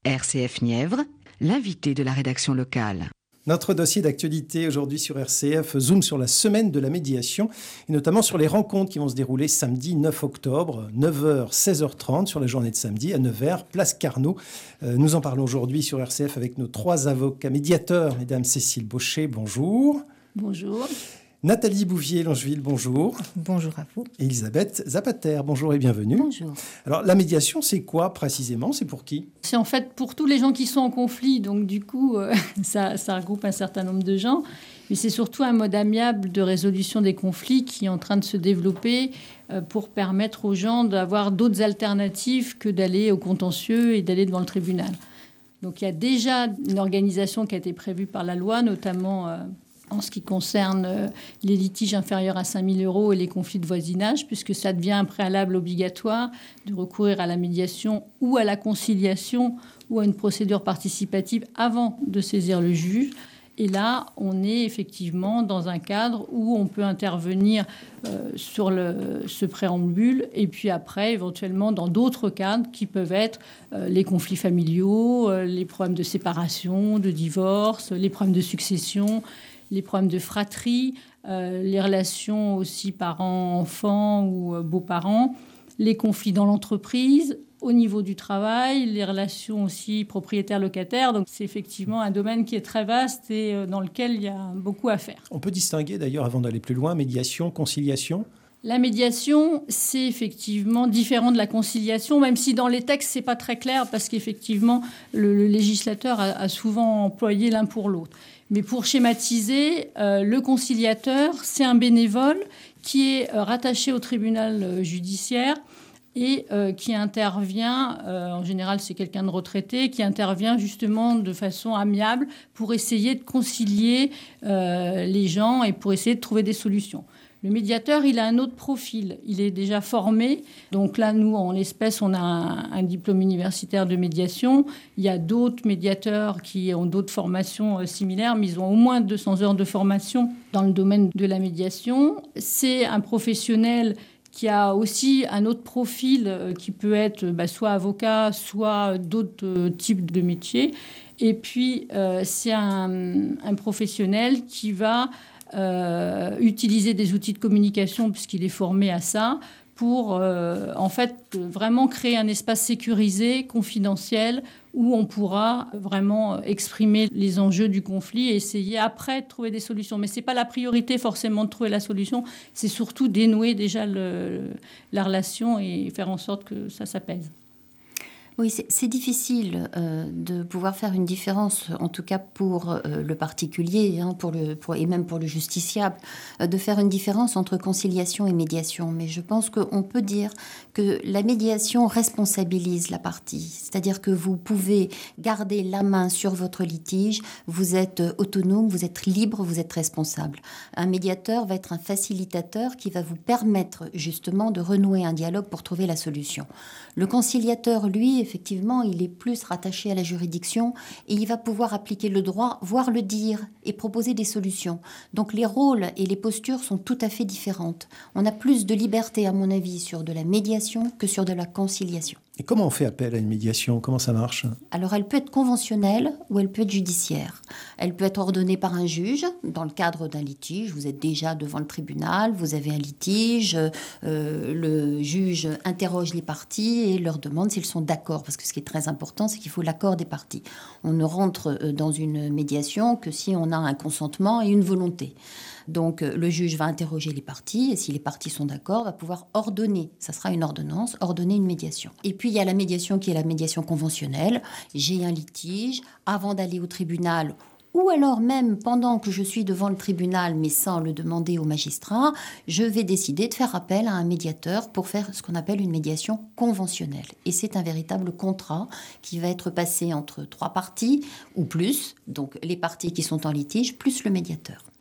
RCF Nièvre, l'invité de la rédaction locale. Notre dossier d'actualité aujourd'hui sur RCF zoome sur la semaine de la médiation et notamment sur les rencontres qui vont se dérouler samedi 9 octobre, 9h, 16h30 sur la journée de samedi à Nevers, place Carnot. Nous en parlons aujourd'hui sur RCF avec nos 3 avocats médiateurs. Mesdames Cécile Baucher, bonjour. Bonjour. Nathalie Bouvier-Langeville, bonjour. Bonjour à vous. Et Elisabeth Zapater, bonjour et bienvenue. Bonjour. Alors, la médiation, c'est quoi précisément? C'est pour qui? C'est en fait pour tous les gens qui sont en conflit, donc du coup, ça regroupe un certain nombre de gens. Mais c'est surtout un mode amiable de résolution des conflits qui est en train de se développer pour permettre aux gens d'avoir d'autres alternatives que d'aller au contentieux et d'aller devant le tribunal. Donc il y a déjà une organisation qui a été prévue par la loi, notamment en ce qui concerne les litiges inférieurs à 5 000 € et les conflits de voisinage, puisque ça devient un préalable obligatoire de recourir à la médiation ou à la conciliation ou à une procédure participative avant de saisir le juge. Et là, on est effectivement dans un cadre où on peut intervenir sur ce préambule et puis après, éventuellement, dans d'autres cadres qui peuvent être les conflits familiaux, les problèmes de séparation, de divorce, les problèmes de succession, les problèmes de fratrie, les relations aussi parents-enfants ou beaux-parents, les conflits dans l'entreprise, au niveau du travail, les relations aussi propriétaires-locataires. Donc c'est effectivement un domaine qui est très vaste et dans lequel il y a beaucoup à faire. On peut distinguer d'ailleurs, avant d'aller plus loin, médiation, conciliation? La médiation, c'est effectivement différent de la conciliation, même si dans les textes, c'est pas très clair, parce qu'effectivement, le législateur a souvent employé l'un pour l'autre. Mais pour schématiser, le conciliateur, c'est un bénévole qui est rattaché au tribunal judiciaire et qui intervient, en général c'est quelqu'un de retraité, qui intervient justement de façon amiable pour essayer de concilier les gens et pour essayer de trouver des solutions. Le médiateur, il a un autre profil. Il est déjà formé. Donc là, nous, en l'espèce, on a un diplôme universitaire de médiation. Il y a d'autres médiateurs qui ont d'autres formations similaires, mais ils ont au moins 200 heures de formation dans le domaine de la médiation. C'est un professionnel qui a aussi un autre profil qui peut être soit avocat, soit d'autres types de métiers. Et puis, c'est un professionnel qui va utiliser des outils de communication, puisqu'il est formé à ça, pour en fait vraiment créer un espace sécurisé, confidentiel, où on pourra vraiment exprimer les enjeux du conflit et essayer après de trouver des solutions. Mais ce n'est pas la priorité forcément de trouver la solution, c'est surtout dénouer déjà la relation et faire en sorte que ça s'apaise. Oui, c'est difficile de pouvoir faire une différence, en tout cas pour le particulier, et même pour le justiciable, de faire une différence entre conciliation et médiation. Mais je pense qu'on peut dire que la médiation responsabilise la partie. C'est-à-dire que vous pouvez garder la main sur votre litige, vous êtes autonome, vous êtes libre, vous êtes responsable. Un médiateur va être un facilitateur qui va vous permettre justement de renouer un dialogue pour trouver la solution. Le conciliateur, lui, effectivement, il est plus rattaché à la juridiction et il va pouvoir appliquer le droit, voire le dire et proposer des solutions. Donc les rôles et les postures sont tout à fait différentes. On a plus de liberté, à mon avis, sur de la médiation que sur de la conciliation. Et comment on fait appel à une médiation? Comment ça marche? Alors, elle peut être conventionnelle ou elle peut être judiciaire. Elle peut être ordonnée par un juge dans le cadre d'un litige. Vous êtes déjà devant le tribunal, vous avez un litige, le juge interroge les parties et leur demande s'ils sont d'accord. Parce que ce qui est très important, c'est qu'il faut l'accord des parties. On ne rentre dans une médiation que si on a un consentement et une volonté. Donc, le juge va interroger les parties et si les parties sont d'accord, va pouvoir ordonner, ça sera une ordonnance, ordonner une médiation. Et puis, il y a la médiation qui est la médiation conventionnelle. J'ai un litige, avant d'aller au tribunal, ou alors même pendant que je suis devant le tribunal, mais sans le demander au magistrat, je vais décider de faire appel à un médiateur pour faire ce qu'on appelle une médiation conventionnelle. Et c'est un véritable contrat qui va être passé entre 3 parties ou plus, donc les parties qui sont en litige, plus le médiateur.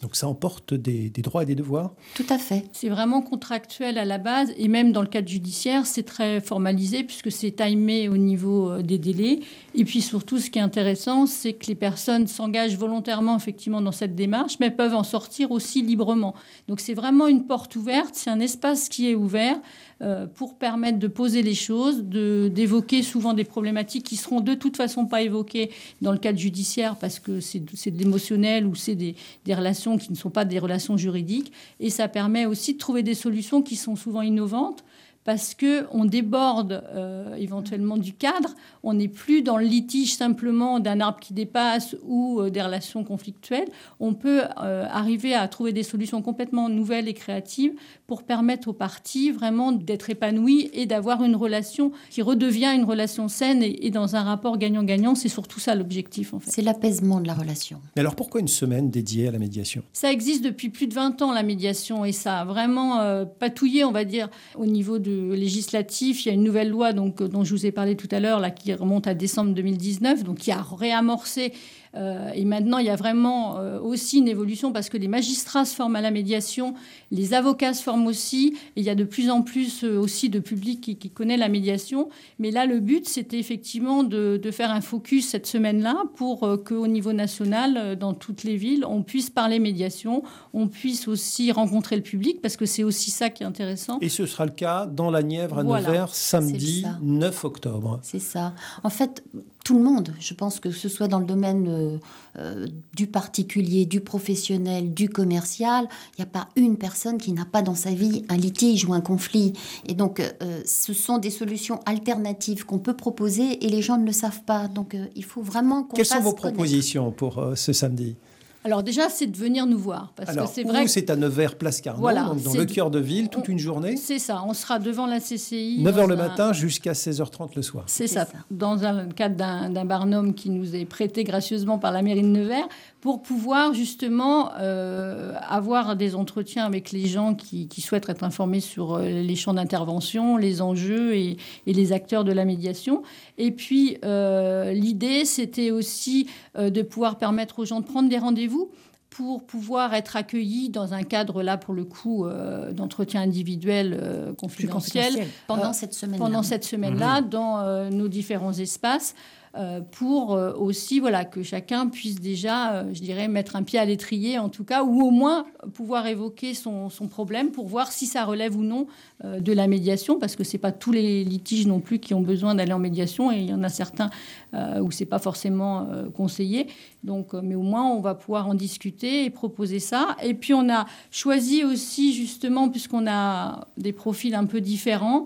Donc ça emporte des droits et des devoirs? Tout à fait. C'est vraiment contractuel à la base et même dans le cadre judiciaire, c'est très formalisé puisque c'est timé au niveau des délais. Et puis surtout, ce qui est intéressant, c'est que les personnes s'engagent volontairement effectivement dans cette démarche, mais peuvent en sortir aussi librement. Donc c'est vraiment une porte ouverte, c'est un espace qui est ouvert pour permettre de poser les choses, d'évoquer souvent des problématiques qui seront de toute façon pas évoquées dans le cadre judiciaire parce que c'est de l'émotionnel ou c'est des relations qui ne sont pas des relations juridiques. Et ça permet aussi de trouver des solutions qui sont souvent innovantes parce qu'on déborde éventuellement du cadre. On n'est plus dans le litige simplement d'un arbre qui dépasse ou des relations conflictuelles. On peut arriver à trouver des solutions complètement nouvelles et créatives pour permettre aux parties vraiment d'être épanouies et d'avoir une relation qui redevient une relation saine et dans un rapport gagnant-gagnant. C'est surtout ça l'objectif, en fait. C'est l'apaisement de la relation. Mais alors pourquoi une semaine dédiée à la médiation? Ça existe depuis plus de 20 ans, la médiation, et ça a vraiment patouillé, on va dire, au niveau législatif. Il y a une nouvelle loi dont je vous ai parlé tout à l'heure, là, qui remonte à décembre 2019, donc qui a réamorcé. Et maintenant, il y a vraiment aussi une évolution parce que les magistrats se forment à la médiation, les avocats se forment aussi, et il y a de plus en plus aussi de public qui connaît la médiation. Mais là, le but, c'était effectivement de faire un focus cette semaine-là pour qu'au niveau national, dans toutes les villes, on puisse parler médiation, on puisse aussi rencontrer le public, parce que c'est aussi ça qui est intéressant. Et ce sera le cas dans la Nièvre à Voilà. Nevers, samedi 9 octobre. C'est ça. En fait, tout le monde, je pense que ce soit dans le domaine du particulier, du professionnel, du commercial, il n'y a pas une personne qui n'a pas dans sa vie un litige ou un conflit. Et donc, ce sont des solutions alternatives qu'on peut proposer et les gens ne le savent pas. Donc, il faut vraiment qu'on Quelles fasse sont vos connaître. propositions pour ce samedi? Alors déjà, c'est de venir nous voir. Parce Alors, que c'est vrai c'est à Nevers, place Carnot, Voilà, donc dans c'est le cœur de ville, toute une journée. C'est ça, on sera devant la CCI. 9h le matin jusqu'à 16h30 le soir. C'est ça, dans le cadre d'un barnum qui nous est prêté gracieusement par la mairie de Nevers, pour pouvoir justement avoir des entretiens avec les gens qui souhaitent être informés sur les champs d'intervention, les enjeux et les acteurs de la médiation. Et puis, l'idée, c'était aussi de pouvoir permettre aux gens de prendre des rendez-vous pour pouvoir être accueillis dans un cadre, là, pour le coup, d'entretien individuel confidentiel. Pendant cette semaine-là. Pendant cette semaine-là, dans nos différents espaces. Pour aussi que chacun puisse déjà, je dirais, mettre un pied à l'étrier, en tout cas, ou au moins pouvoir évoquer son problème pour voir si ça relève ou non de la médiation, parce que ce n'est pas tous les litiges non plus qui ont besoin d'aller en médiation, et il y en a certains où ce n'est pas forcément conseillé. Donc, mais au moins, on va pouvoir en discuter et proposer ça. Et puis, on a choisi aussi, justement, puisqu'on a des profils un peu différents,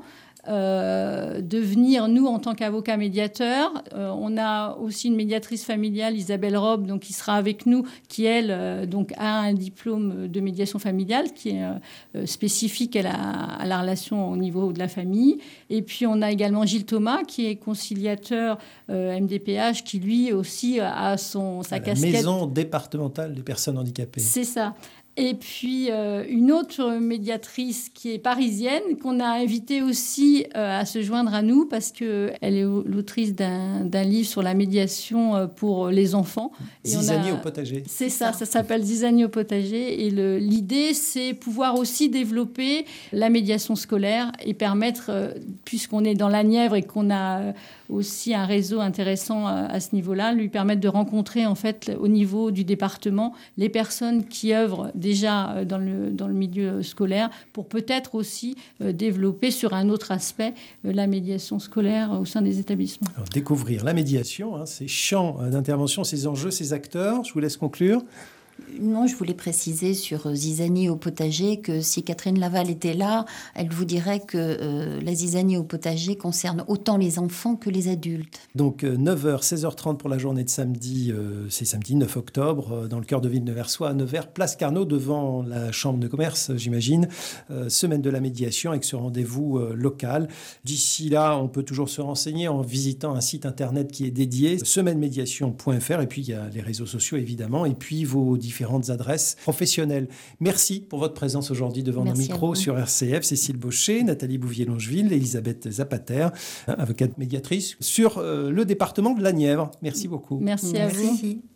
de venir, nous, en tant qu'avocats médiateurs. On a aussi une médiatrice familiale, Isabelle Robe, donc, qui sera avec nous, qui, elle, donc, a un diplôme de médiation familiale qui est spécifique à la relation au niveau de la famille. Et puis, on a également Gilles Thomas, qui est conciliateur MDPH, qui, lui, aussi a sa casquette. Maison départementale des personnes handicapées. C'est ça. Et puis, une autre médiatrice qui est parisienne, qu'on a invitée aussi à se joindre à nous parce qu'elle est l'autrice d'un livre sur la médiation pour les enfants. Zizanie au potager. C'est ça s'appelle Zizanie au potager. Et l'idée, c'est pouvoir aussi développer la médiation scolaire et permettre, puisqu'on est dans la Nièvre et qu'on a aussi un réseau intéressant à ce niveau-là, lui permettre de rencontrer, en fait, au niveau du département, les personnes qui œuvrent déjà dans le milieu scolaire pour peut-être aussi développer sur un autre aspect la médiation scolaire au sein des établissements. Alors, découvrir la médiation, ses champs d'intervention, ses enjeux, ses acteurs. Je vous laisse conclure. Non, je voulais préciser sur Zizanie au potager que si Catherine Laval était là, elle vous dirait que la Zizanie au potager concerne autant les enfants que les adultes. Donc 9h, 16h30 pour la journée de samedi, c'est samedi 9 octobre, dans le cœur de ville neversois, à Nevers, place Carnot, devant la chambre de commerce, j'imagine. Semaine de la médiation avec ce rendez-vous local. D'ici là, on peut toujours se renseigner en visitant un site internet qui est dédié, semainemédiation.fr, et puis il y a les réseaux sociaux évidemment, et puis vos différentes adresses professionnelles. Merci pour votre présence aujourd'hui devant nos micros sur RCF. Cécile Baucher, Nathalie Bouvier-Longeville, Elisabeth Zapater, avocate médiatrice sur le département de la Nièvre. Merci beaucoup. Merci à vous.